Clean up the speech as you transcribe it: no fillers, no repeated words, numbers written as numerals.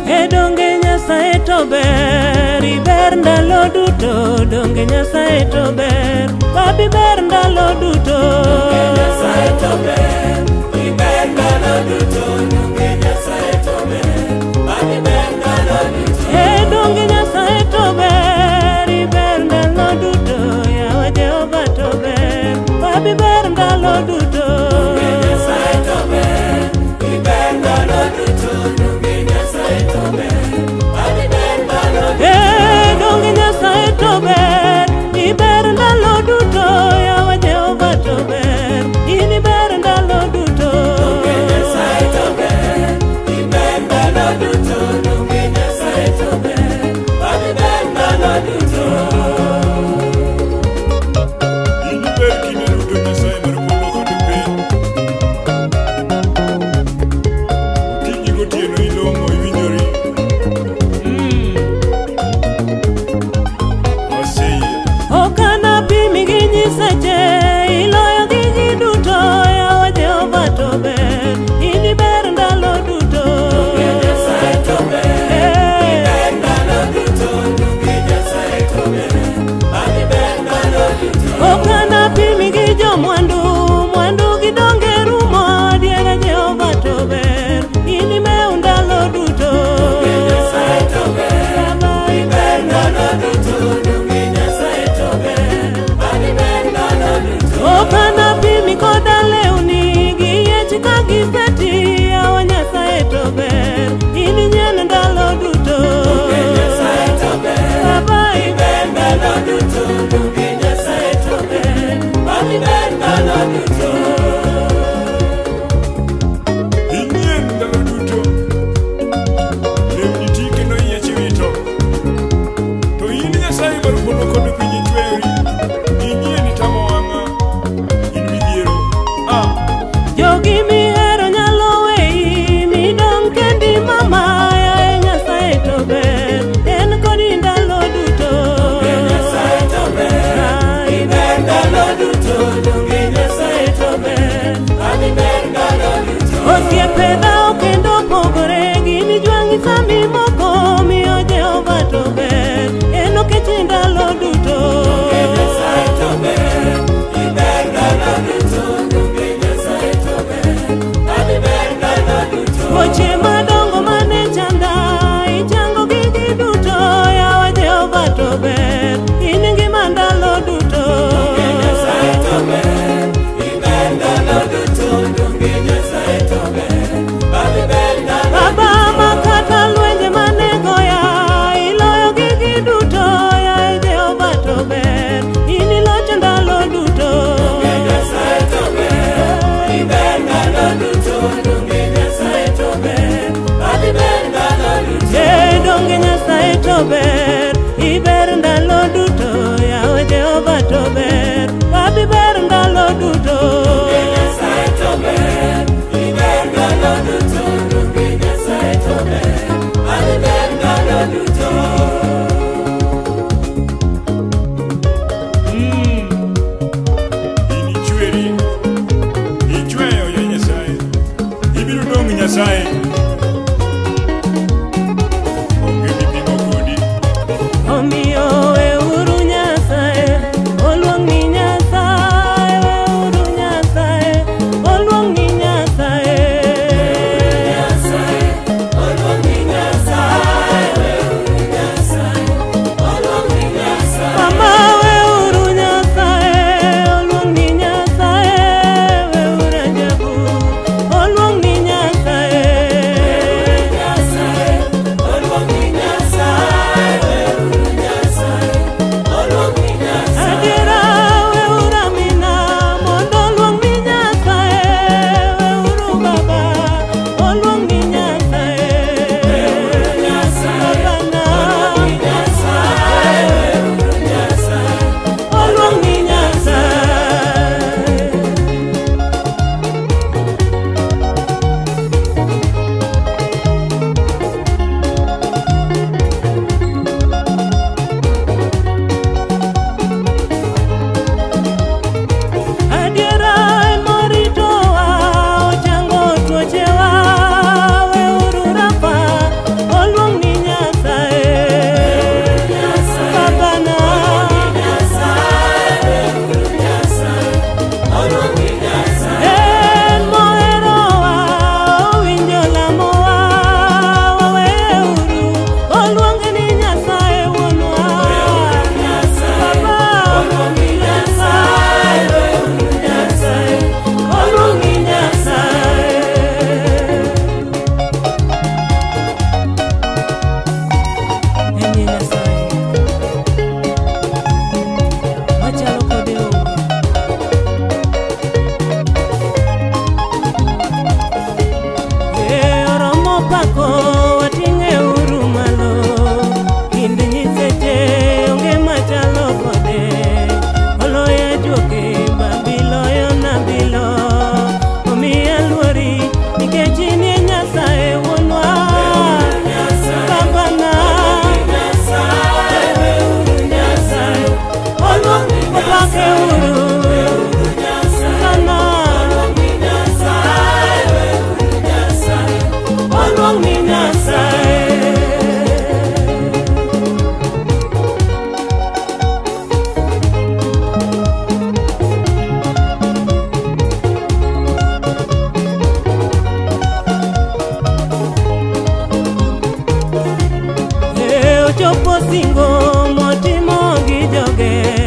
donge Nyasaye to ber, iber ndalo duto. Donge Nyasaye to ber, papi ber ndalo duto. Donge Nyasaye to ber, iber ndalo duto. Donge Nyasaye to ber, papi ber ndalo duto. Donge Nyasaye to ber, iber ndalo duto. Yawa Jehova to ber, papi ber ndalo duto. Donge Nyasaye to ber, iber ndalo duto. Donge Nyasaye to ber, papi ber ndalo duto. Donge Nyasaye to ber, iber ndalo duto. Yawa Jehova to ber, in iber ndalo duto. Donge Nyasaye to ber, iber ndalo duto. Donge Nyasaye to ber, papi ber ndalo duto. Baby ochopo singo motimo gi joge.